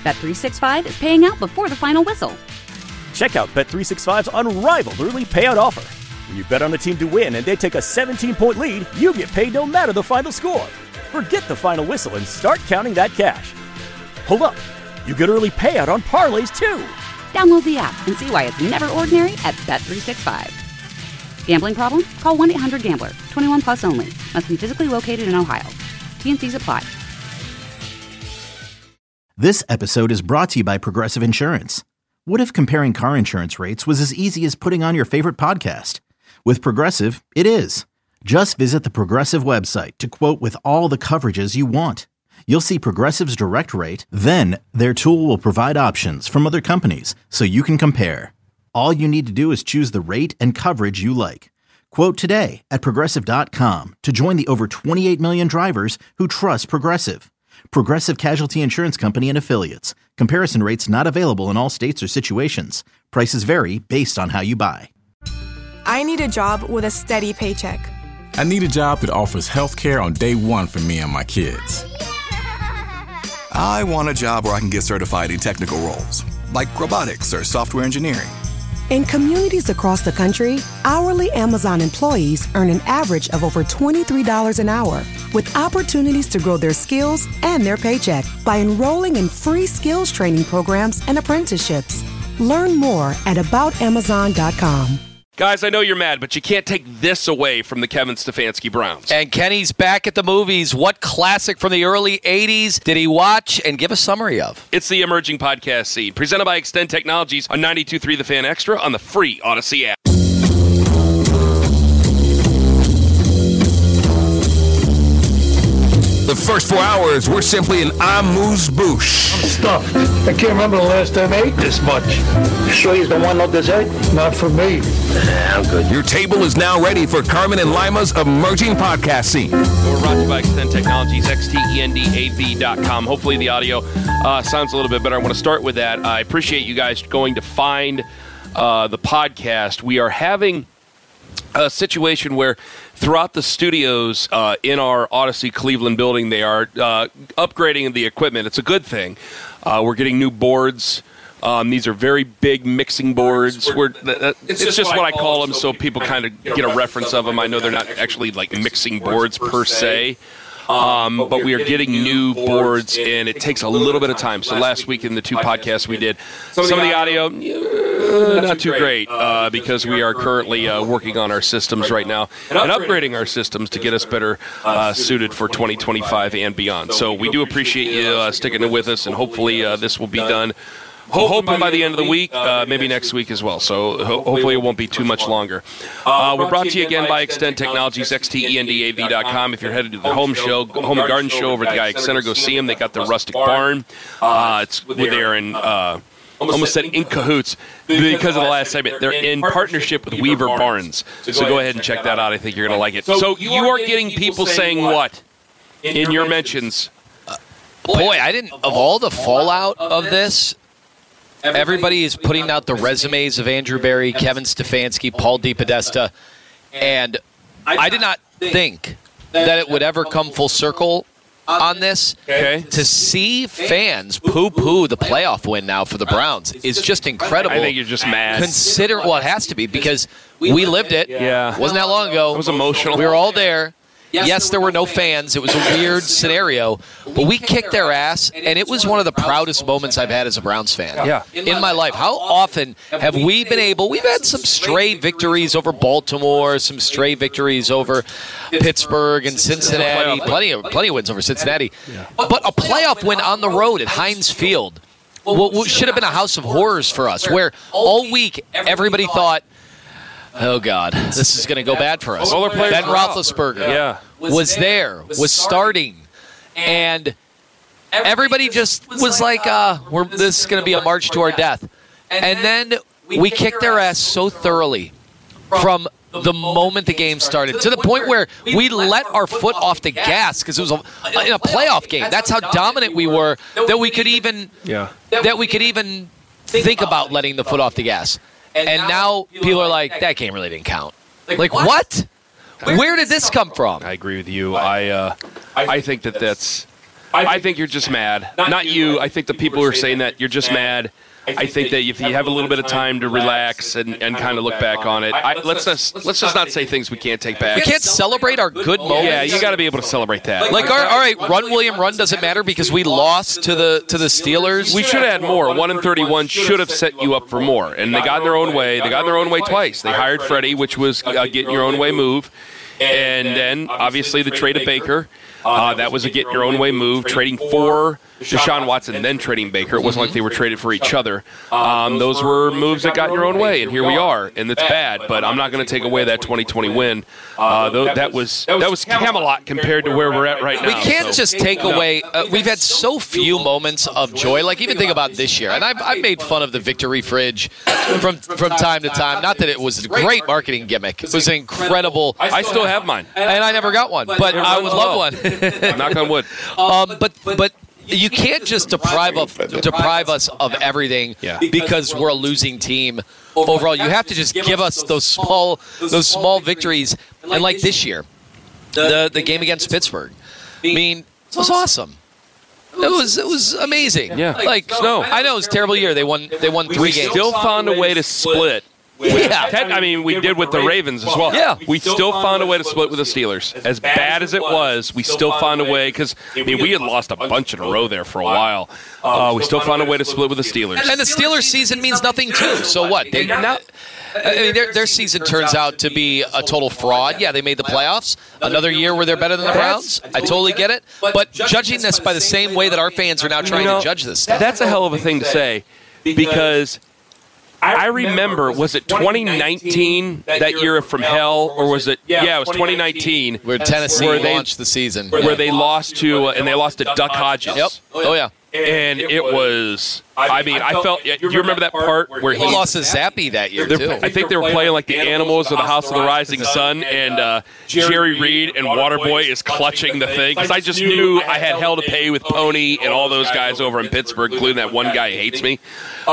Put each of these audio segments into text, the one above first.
Bet365 is paying out before the final whistle. Check out Bet365's unrivaled early payout offer. When you bet on a team to win and they take a 17-point lead, you get paid no matter the final score. Forget the final whistle and start counting that cash. Hold up. You get early payout on parlays, too. Download the app and see why it's never ordinary at Bet365. Gambling problem? Call 1-800-GAMBLER. 21 plus only. Must be physically located in Ohio. T&Cs apply. This episode is brought to you by Progressive Insurance. What if comparing car insurance rates was as easy as putting on your favorite podcast? With Progressive, it is. Just visit the Progressive website to quote with all the coverages you want. You'll see Progressive's direct rate, then their tool will provide options from other companies so you can compare. All you need to do is choose the rate and coverage you like. Quote today at Progressive.com to join the over 28 million drivers who trust Progressive. Progressive Casualty Insurance Company and Affiliates. Comparison rates not available in all states or situations. Prices vary based on how you buy. I need a job with a steady paycheck. I need a job that offers health care on day one for me and my kids. I want a job where I can get certified in technical roles, like robotics or software engineering. In communities across the country, hourly Amazon employees earn an average of over $23 an hour, with opportunities to grow their skills and their paycheck by enrolling in free skills training programs and apprenticeships. Learn more at aboutamazon.com. Guys, I know you're mad, but you can't take this away from the Kevin Stefanski Browns. And Kenny's back at the movies. What classic from the early 80s did he watch and give a summary of? It's the Emerging Podcast Scene, presented by Extend Technologies on 92.3 The Fan Extra on the free Odyssey app. The first 4 hours were simply an amuse-bouche. I'm stuffed. I can't remember the last time I ate this much. You sure you don't want no dessert? Not for me. I'm good. Your table is now ready for Carmen and Lima's Emerging Podcast Scene. We're brought to you by Extend Technologies, xtendav.com. Hopefully the audio sounds a little bit better. I want to start with that. I appreciate you guys going to find the podcast. We are having a situation where throughout the studios in our Odyssey Cleveland building, they are upgrading the equipment. It's a good thing. We're getting new boards. These are very big mixing boards. It's just what I call them, so people kind of get a reference of them. I know they're not actually like mixing boards per se. But we are getting new boards, and it takes a little bit of time. So last week in the two podcasts we did, some of the audio, not too great, because we are currently working on our systems right now and upgrading our systems to get us better suited for 2025 and beyond. So we do appreciate you sticking with us, and hopefully this will be done. Hoping by the end of the week, maybe next week as well. So hopefully it won't be too much longer. We're brought to you again by Extend Technologies, xtendav.com. If you're headed to the home and garden show over at the Guyx Center, go see them. They got their rustic barn. It's there in almost said in cahoots because of the last segment. They're in partnership with Weaver Barnes. So go ahead and check that out. I think you're going to like it. So you are getting people saying what in your mentions? Boy, I didn't. Of all the fallout of this, everybody is putting out the resumes of Andrew Berry, Kevin Stefanski, Paul DePodesta, and I did not think that it would ever come full circle on this. Okay. To see fans poo-poo the playoff win now for the Browns is just incredible. I think you're just mad. Consider, well, it has to be because we lived it. Yeah. Wasn't that long ago. It was emotional. We were all there. Yes, there were no fans. It was a weird scenario, but we kicked their ass, and it was one of the proudest moments I've had as a Browns fan in my life. How often have we been able – we've had some stray victories over Baltimore, some stray victories over Pittsburgh and Cincinnati, plenty of wins over Cincinnati. But a playoff win on the road at Heinz Field, what should have been a house of horrors for us, where all week everybody thought – oh, God, this is going to go bad for us. Ben Roethlisberger was there, was starting, and everybody just was like, this is going to be a march to our death. And then we kicked their ass so thoroughly from the moment the game started, to the point where we let our foot off the gas because it was in a playoff game. That's how dominant we were that we could even think about letting the foot off the gas. And now people are like, that game really didn't count. Like what? Where did this come from? I agree with you. I think that's I think you're just mad. Not you. I think the people who are saying that, you're just mad. I think that if you have a little bit of time to relax and kind of look back on it, let's just not say things we can't take back. We can't celebrate our good moments. Yeah, you got to be able to celebrate that. Like, all right, run, William, run doesn't matter because we lost to the Steelers. We should have had more. 1-31 should have set you up for more, and they got in their own way. They got in their own way twice. They hired Freddie, which was getting your own way move, and then obviously the trade of Baker. That was a get your own way move, trading for Deshaun Watson, then trading Baker. It wasn't like they were traded for each other. Those were moves that got your own way, and here we are, and it's bad. But I'm not going to take away that 2020 win. That was Camelot compared to where we're at right now. We can't just take away. We've had so few moments of joy. Like even think about this year, and I've made fun of the victory fridge from time to time. Not that it was a great marketing gimmick. It was incredible. I still have mine, and I never got one, but I would love one. Knock on wood. But you can't just deprive us of everything because we're a losing team overall. You have to just give us those small victories. And like this year, the game against Pittsburgh. I mean, it was awesome. It was amazing. Yeah. Like I know it was a terrible year. They won 3 games. We still found a way to split. We did with the Ravens as well. Yeah. We still found a way to split with the Steelers. As bad as it was, we still found a way because, we had lost a bunch in a row there for a while. We still found a way to split with the Steelers. And the Steelers' season means nothing, too. So what? Their season turns out to be a total fraud. Yeah, they made the playoffs. Another year where they're better than the Browns. I totally get it. But judging this by the same way that our fans are now trying to judge this stuff. That's a hell of a thing to say because I remember, was it 2019, that year from hell, or was it? Yeah, it was 2019. Where Tennessee launched the season. Where they lost to, Duck Hodges. Yep. Oh, yeah. And it was, I felt, do you remember that part where he lost to Zappy that year, too? I think they were playing like the Animals of the House of the Rising Sun, and Jerry Reed and Waterboy is clutching the thing. Because I just knew I had hell to pay with Pony and all those guys over in Pittsburgh, including that one guy who hates me.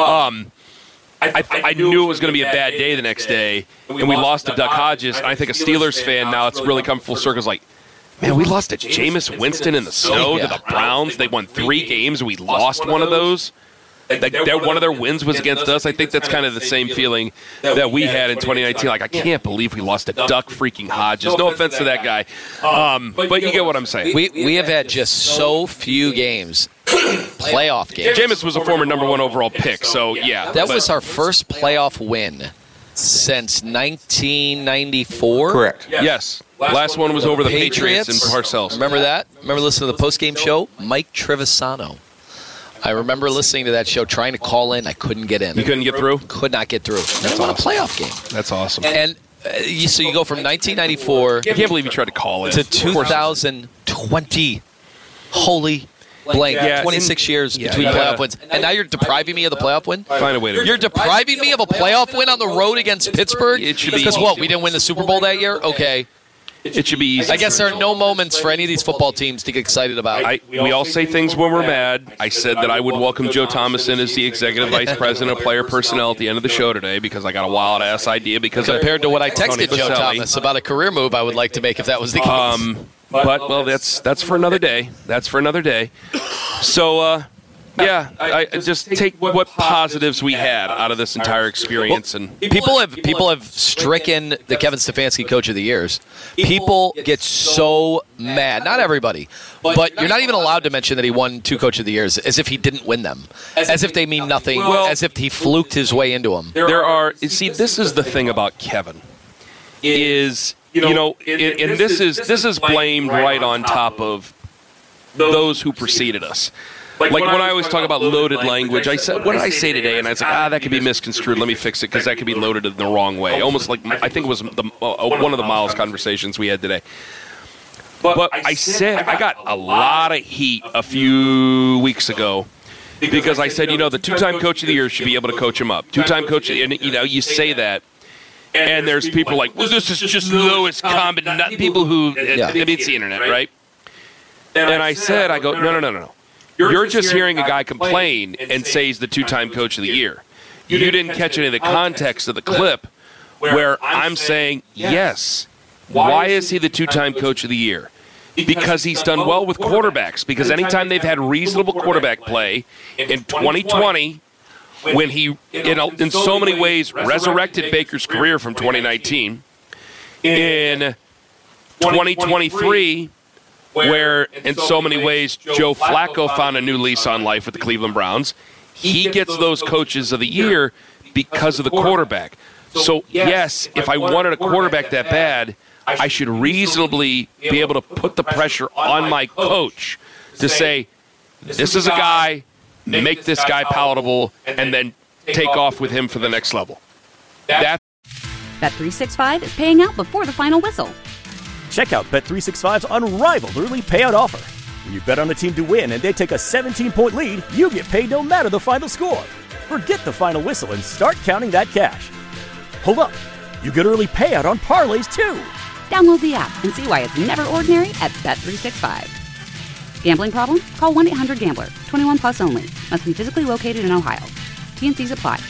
I knew it was going to be a bad day the next day, and we lost to Duck Hodges. And I think a Steelers fan now, it's really come full circle. It's like, man, we lost to Jameis Winston in the snow to the Browns. They won 3 games, and we lost one of those. One of their wins was against us. I think that's kind of the same feeling that we had in 2019. Like, I can't believe we lost to Duck freaking Hodges. No offense to that guy, but you get what I'm saying. We have had just so few games. Playoff games. Jameis was a former #1 overall pick, so yeah. That was our first playoff win since 1994. Correct. Yes. Last one was over the Patriots and Parcells. Remember that? Remember listening to the postgame show? Mike Trevisano. I remember listening to that show, trying to call in. I couldn't get in. You couldn't get through? Could not get through. That's on a playoff game. That's awesome. And so you go from 1994. I can't believe you tried to call in. To 2020. Holy blank. 26 years between playoff wins. And now you're depriving me of the playoff win? Find a way to. You're depriving me of a playoff win on the road against Pittsburgh? It should be. Because what? We didn't win the Super Bowl that year? Okay. It should be easy. I guess there are no moments for any of these football teams to get excited about. We all say things when we're mad. I said that I would welcome Joe Thomas in as the executive vice president of player personnel at the end of the show today because I got a wild-ass idea. Compared to what I texted Joe Thomas about a career move I would like to make if that was the case. But, well, that's for another day. That's for another day. So, yeah, I just take what positives we had out of this entire experience. And people have stricken the Kevin Stefanski Coach of the Years. People get so mad. Not everybody, but you're not even allowed to mention that he won 2 Coach of the Years as if he didn't win them, as if they mean nothing, as if he fluked his way into them. This is the thing about Kevin is, and this is blamed right on top of those who preceded us. Like when I always talk about loaded language, I said, what did I say today? And I was like, that could be misconstrued. Let me fix it because that could be loaded in the wrong way. Almost like I think it was one of the Miles conversations we had today. But I said I got a lot of heat a few weeks ago because I said, the 2-time Coach of the Year should be able to coach him up. 2-time Coach, and you say that. And there's people like, well, this is just the lowest common, not people who, it's the internet, right? And I said, I go, no. You're just hearing a guy complain and say he's the 2-time Coach of the Year. You didn't catch any of the context of the clip where I'm saying, yes, why is he the 2-time Coach of the Year? because he's done well with quarterbacks. Because anytime they've had reasonable quarterback play in 2020, when he, in so many ways, resurrected Baker's career from 2019, in 2023, where in so many ways Joe Flacco found a new lease on life with the Cleveland Browns, he gets those coaches of the year because of the quarterback. So, yes, if I wanted a quarterback that bad, I should reasonably be able to put the pressure on my coach to say, this is a guy, make this guy palatable, and then take off with him for the next level. Bet365 is paying out before the final whistle. Check out Bet365's unrivaled early payout offer. When you bet on a team to win and they take a 17-point lead, you get paid no matter the final score. Forget the final whistle and start counting that cash. Hold up. You get early payout on parlays, too. Download the app and see why it's never ordinary at Bet365. Gambling problem? Call 1-800-GAMBLER. 21 plus only. Must be physically located in Ohio. T&Cs apply.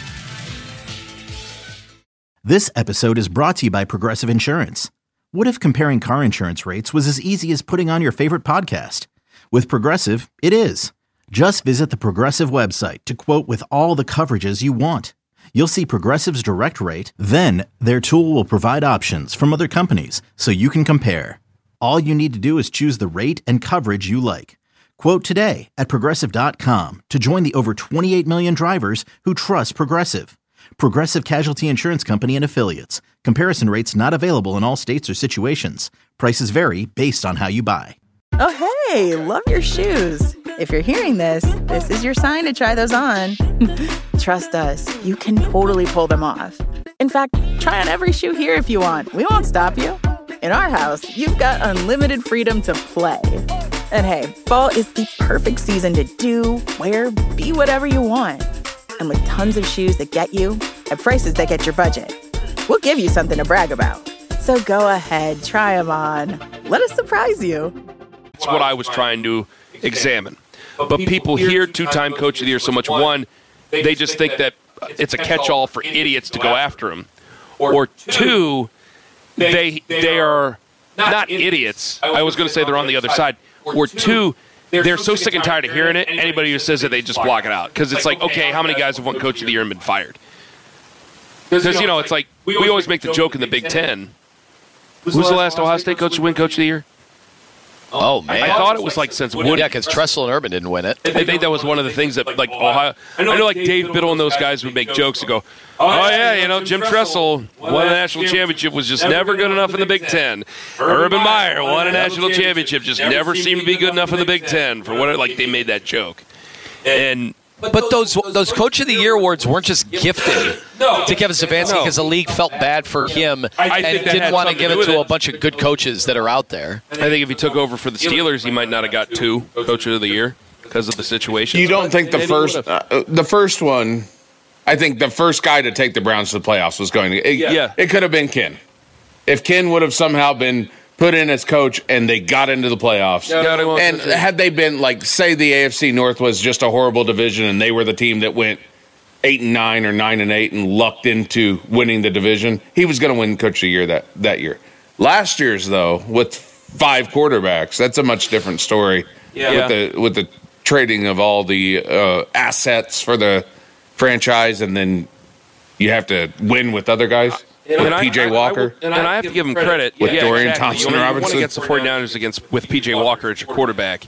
This episode is brought to you by Progressive Insurance. What if comparing car insurance rates was as easy as putting on your favorite podcast? With Progressive, it is. Just visit the Progressive website to quote with all the coverages you want. You'll see Progressive's direct rate, then their tool will provide options from other companies so you can compare. All you need to do is choose the rate and coverage you like. Quote today at Progressive.com to join the over 28 million drivers who trust Progressive. Progressive Casualty Insurance Company and Affiliates. Comparison rates not available in all states or situations. Prices vary based on how you buy. Oh, hey, love your shoes. If you're hearing this, this is your sign to try those on. Trust us, you can totally pull them off. In fact, try on every shoe here if you want. We won't stop you. In our house, you've got unlimited freedom to play. And hey, fall is the perfect season to do, wear, be whatever you want. And with tons of shoes that get you at prices that get your budget, we'll give you something to brag about. So go ahead, try them on. Let us surprise you. That's what I was trying to examine. But people hear two-time Coach of the Year so much. One, they just think that it's a catch-all for idiots to go after him. Or two, they are not idiots. I was going to say they're on the other side. Or two, they're so sick and tired of hearing it, anybody who says it, they just block it out. Because it's like, okay, how many guys have won Coach of the Year and been fired? Because, it's like, we always make the joke in the Big Ten. Who's the last Ohio State coach to win Coach of the Year? Oh, man. I thought it was like since Woody. Yeah, because Tressel and Urban didn't win it. I think that was one of the things that, like, Ohio. I know, like, Dave Biddle and those guys would make jokes and go, oh, yeah, Jim Tressel won a national championship, was just never good enough in the Big Ten. Urban Meyer won a national championship, just never seemed to be good enough in the Big Ten. For what, like, they made that joke. But those Coach of the Year awards weren't just gifted to Kevin Stefanski because the league felt bad for him and didn't want to give it to a bunch of good coaches that are out there. I think if he took over for the Steelers, he might not have got 2 Coach of the Year because of the situation. You don't think the first one? I think the first guy to take the Browns to the playoffs was going to. It could have been Ken. If Ken would have somehow been put in as coach and they got into the playoffs. And had they been, like, say the AFC North was just a horrible division and they were the team that went 8-9 or 9-8 and lucked into winning the division, he was going to win Coach of the Year that year. Last year's, though, with 5 quarterbacks, that's a much different story with the trading of all the assets for the franchise, and then you have to win with other guys. With P.J. Walker. And I have to give him credit. With Dorian Thompson-Robinson. Against the 49ers with P.J. Walker as your quarterback.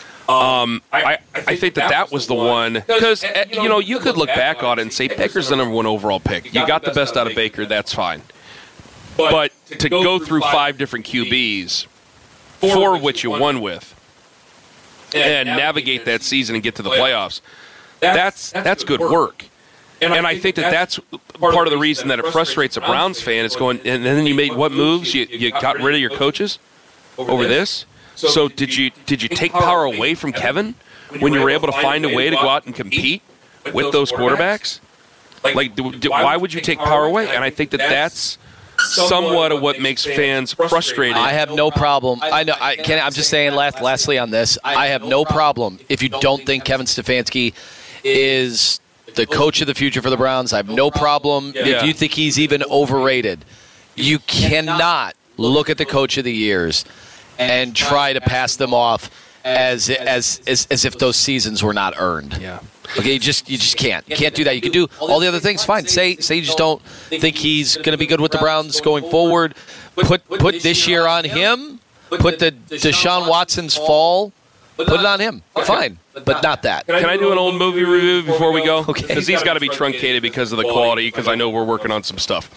I think that was the one. Because, you could look back on it and say Baker's the number 1 overall pick. You got the best out of Baker, that's fine. But to go through 5 different QBs, 4 of which you won with, and navigate that season and get to the playoffs, that's good work. And I think that's part of the reason that it frustrates a Browns fan is going, and then you made what moves? You got rid of your coaches over this? So did you take power away from Kevin when you were able to find a way to go out and compete with those quarterbacks? Like, why would you take power away? And I think that's somewhat of what makes fans frustrated. I have no problem. I'm just saying lastly on this, I have no problem if you don't think Kevin Stefanski is the coach of the future for the Browns. I have no problem if you think he's even overrated. You cannot look at the Coach of the Years and try to pass them off as if those seasons were not earned. Yeah. Okay, you just can't. You can't do that. You can do all the other things. Fine. Say you just don't think he's going to be good with the Browns going forward. Put this year on him. Put the Deshaun Watson's fall. Put it on him. Fine, but not that. Can I do an old movie review before we go? Okay. Because these got to be truncated because of the quality. Because I know we're working on some stuff.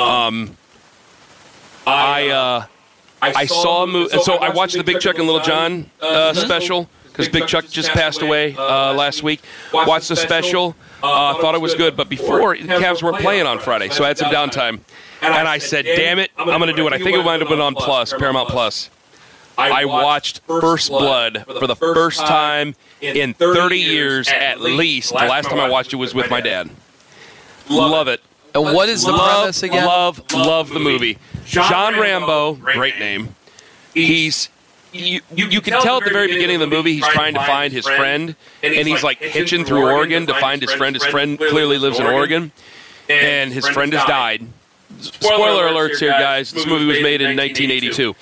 I saw a movie. So I watched the Big Chuck and Little John special. Because Big Chuck just passed away last week. Watched the special. Thought it was good. But before, the Cavs weren't playing on Friday. So I had some downtime. And I said, damn it, I'm going to do it. I think it might have been on Paramount Plus. I watched First Blood for the first time in 30 years at least. The last time I watched it was with my dad. Love it. And what is the premise again? Love the movie. John Rambo, great name. He's... You can tell at the very beginning of the movie he's trying to find his friend, and he's like hitching through Oregon to find his friend. His friend clearly lives in Oregon, and his friend has died. Spoiler alerts here, guys. This movie was made in 1982.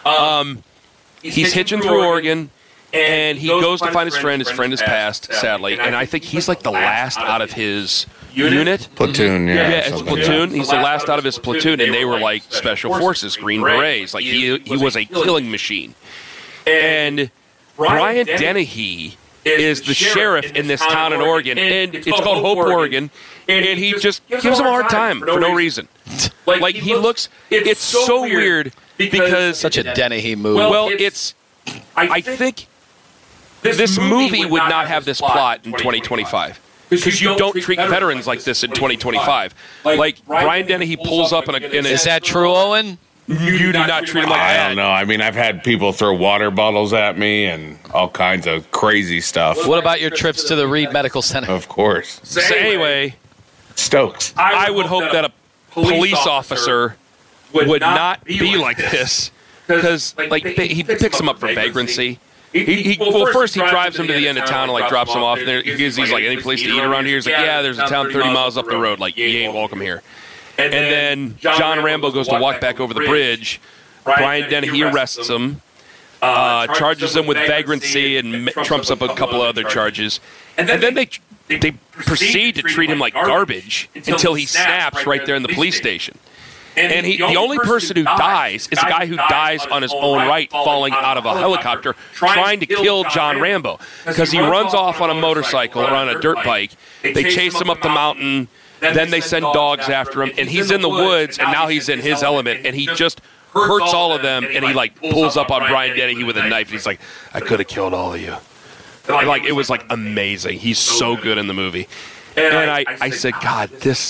He's hitching through Oregon, and he goes to find his friend. His friend has passed, sadly, and I think he's like the last out of his unit. Platoon, yeah. Yeah, it's platoon. He's the last out of his platoon, and they were like special forces, Green Berets. Like he was a killing machine. And Brian Dennehy is the sheriff in this town in Oregon, and it's called Hope, Oregon, and he just gives him a hard time for no reason. Like he looks, it's so weird because such a Dennehy movie. Well, I think this movie would not have this plot in 2025. Because you don't treat veterans like this in 2025. Like Brian Dennehy pulls up in a is that true, Owen? You do not treat him like that. I don't know. I mean, I've had people throw water bottles at me and all kinds of crazy stuff. What about your trips to the Reed Medical Center? Of course. So anyway, Stokes. I would hope that a police officer would not be like this. Because he picks him up for vagrancy. Well, first he drives him to the end of town and like drops him off. And he's like, any place to eat around here? He's like, yeah, there's a town 30 miles up the road. Like, you ain't welcome here. And then John Rambo goes to walk back over the bridge. Brian Dennehy arrests him, charges him with vagrancy, and trumps up a couple of other charges. And then they proceed to treat him like garbage until he snaps right there in the police station. And the only person who dies is a guy who dies on his own right, falling out of a helicopter, trying to kill John Rambo. Because he runs off on a motorcycle or on a dirt bike. They chase him up the mountain. Then they send dogs after him. And he's in the woods, and now he's in his element. And he just hurts all of them, and he, like, pulls up on Brian Dennehy with a knife. And he's like, I could have killed all of you. And, like, it was, like, amazing. He's so good in the movie. And I said, God,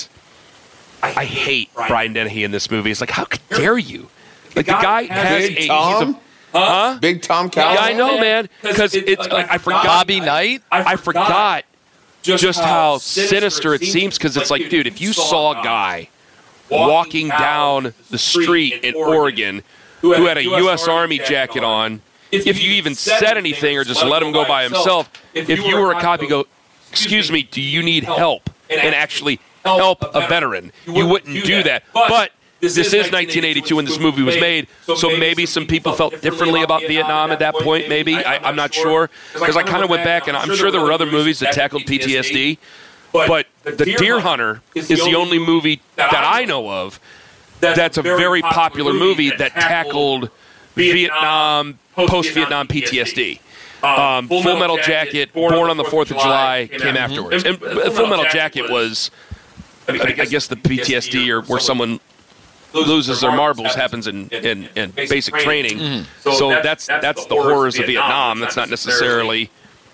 I hate Brian Dennehy in this movie. It's like, how dare you? Like, the guy has Big Tom? Big Tom Calloway? Yeah, I know, man. Because it's like, I forgot. Bobby Knight? I forgot just how sinister it seems. Because it's like, dude, if you saw a guy walking down the street in Oregon who had a U.S. Army jacket on, if you even said anything or just let him go by himself, if you were a cop, you go, excuse me, do you need help? And actually help a veteran. You wouldn't do that. But this is 1982 when this movie was made, so maybe some people felt differently about Vietnam at that point, maybe. I'm not sure. Because I kind of went back, and I'm sure there were other movies that tackled PTSD. But The Deer Hunter is the only movie that I know of that's a very popular movie that tackled Vietnam, post-Vietnam PTSD. Full Metal Jacket, Born on the 4th of July came afterwards. And Full Metal Jacket was, I guess, the PTSD or where someone loses their marbles happens in basic training. Mm-hmm. So that's the horrors of Vietnam. That's not necessarily,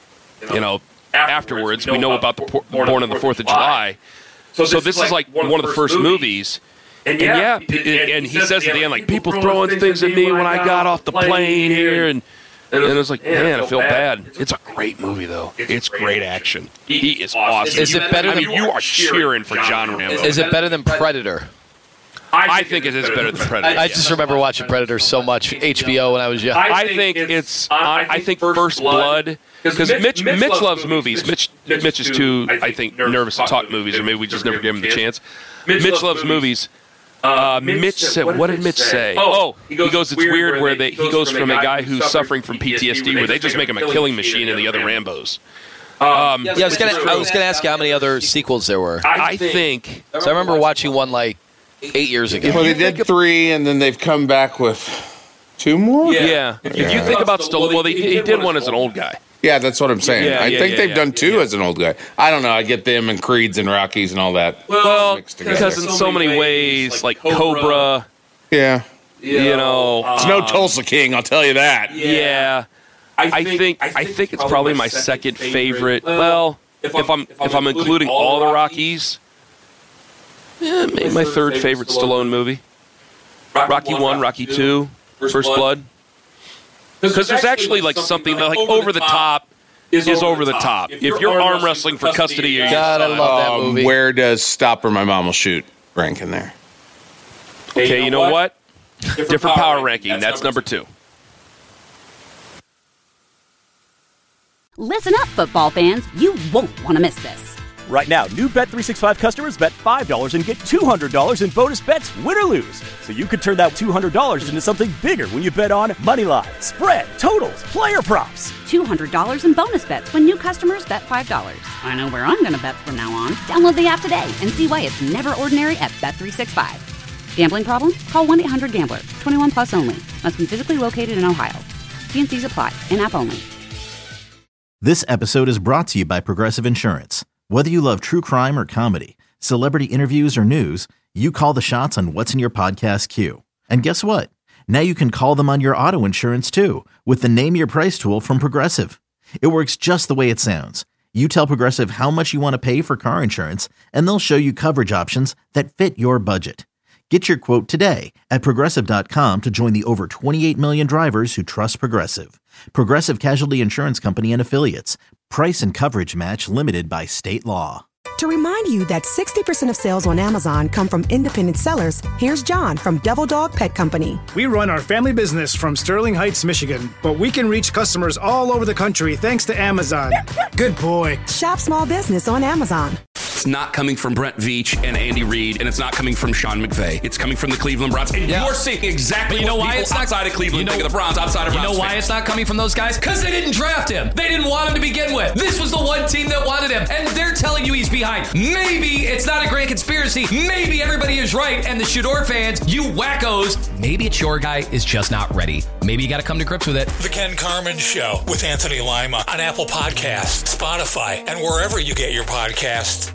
afterwards. We know about the Born on the 4th of July. So this is like one of the first movies. And he says at the end, like, people throwing things at me when I got off the plane here, and it was like, man, I feel bad. It's a great movie, though. It's great action. He is awesome. Is it better than you are cheering for John Rambo. Is it better than Predator? I think it is better than Predator. I just remember watching Predator so much, HBO, when I was young. I think First Blood, because Mitch loves movies. Mitch is too, I think, nervous to talk movies, or maybe we just never give him the chance. Mitch loves movies. Mitch said, what did Mitch say? He goes, it's weird where he goes from a guy who's suffering from PTSD where they just make him a killing machine in the other Rambos. I was gonna ask you how many other sequels there were. I think. So I remember watching one like 8 years ago. Well, they did 3, and then they've come back with 2 more? Yeah. If you think about Stallone, well, he did one as an old guy. Yeah, that's what I'm saying. I think they've done 2 as an old guy. I don't know. I get them and Creeds and Rockies and all that. Well, because in so many ways, like Cobra. Yeah. You know. It's no Tulsa King, I'll tell you that. Yeah. I think it's probably my second favorite. Well, if I'm including all the Rockies, maybe my third favorite Stallone movie. Rocky 1, Rocky 2, First Blood. Because there's actually like something that, like over the top is over the top. If you're arm wrestling for custody of your God, I love that movie. Where does Stop or My Mom Will Shoot rank in there? Okay, you know what? Different power ranking. That's number 2. Listen up, football fans. You won't want to miss this. Right now, new Bet365 customers bet $5 and get $200 in bonus bets, win or lose. So you could turn that $200 into something bigger when you bet on money line, spread, totals, player props. $200 in bonus bets when new customers bet $5. I know where I'm going to bet from now on. Download the app today and see why it's never ordinary at Bet365. Gambling problem? Call 1-800-GAMBLER. 21 plus only. Must be physically located in Ohio. T&Cs apply. In-app only. This episode is brought to you by Progressive Insurance. Whether you love true crime or comedy, celebrity interviews or news, you call the shots on what's in your podcast queue. And guess what? Now you can call them on your auto insurance too with the Name Your Price tool from Progressive. It works just the way it sounds. You tell Progressive how much you want to pay for car insurance, and they'll show you coverage options that fit your budget. Get your quote today at Progressive.com to join the over 28 million drivers who trust Progressive. Progressive Casualty Insurance Company and Affiliates. Price and coverage match limited by state law. To remind you that 60% of sales on Amazon come from independent sellers, here's John from Devil Dog Pet Company. We run our family business from Sterling Heights, Michigan, but we can reach customers all over the country thanks to Amazon. Good boy. Shop small business on Amazon. It's not coming from Brent Veach and Andy Reid, and it's not coming from Sean McVay. It's coming from the Cleveland Browns. And you're seeing exactly what people it's outside of Cleveland think of the Browns, outside of Browns. You know why it's not coming from those guys? Because they didn't draft him. They didn't want him to begin with. This was the one team that wanted him, and they're telling you he's behind. Maybe it's not a grand conspiracy. Maybe everybody is right, and the Shador fans, you wackos, maybe it's your guy is just not ready. Maybe you got to come to grips with it. The Ken Carman Show with Anthony Lima on Apple Podcasts, Spotify, and wherever you get your podcasts.